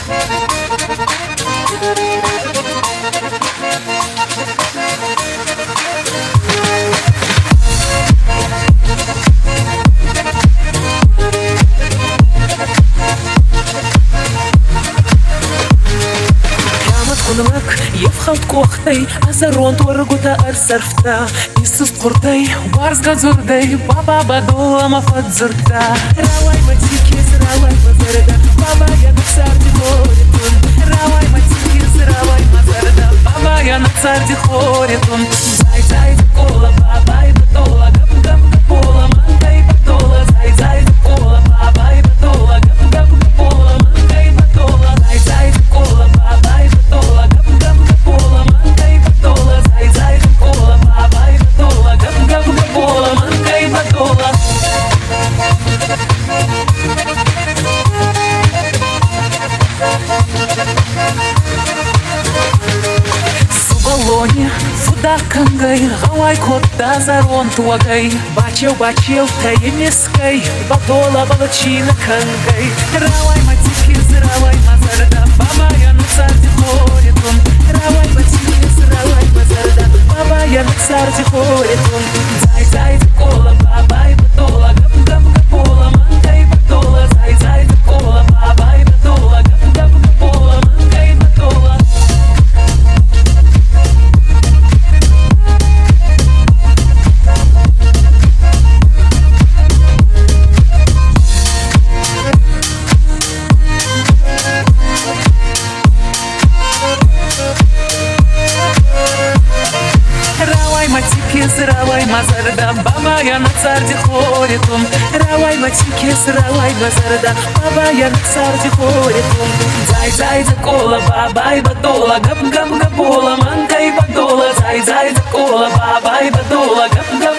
Евхалт кохтай, азарон торгута арсарфта Иисус куртай, барзга зурдай, баба бадола мафадзурта Равай матикис, равай мазарда, баба я на царди хоритун Равай матикис, равай мазарда, баба я на царди хоритун Зай-зай кола, баба и бадола, гам-гам пола, манта и бадола Зай-зай кола, баба и бадола, гам-гам пола, манта и бадола Зай-зай кола, баба и бадола, гам-гам пола, манта и бадола Зай-зай кола, баба и бадола, гам-гам пола, манта и бадола Субалоне, фудакангай, гавай котта зарон туагай Бачил, таемескай, бадола балачина кангай Равай матикис, равай мазарда, баба я на царди хоритун Равай матикис, равай мазарда, баба я на царди хоритун Зай-зай кола, баба и бадола, гам-гам пола, манта и бадола Зай-зай кола, баба и бадола, гам-гам пола, манта и бадола Равай мазарда, баба я на царди хоритун Равай матикис, равай мазарда, баба я на царди хоритун Зай-зай кола, баба и бадола, гам-гам пола, манта и бадола Зай-зай кола, баба и бадола, гам-гам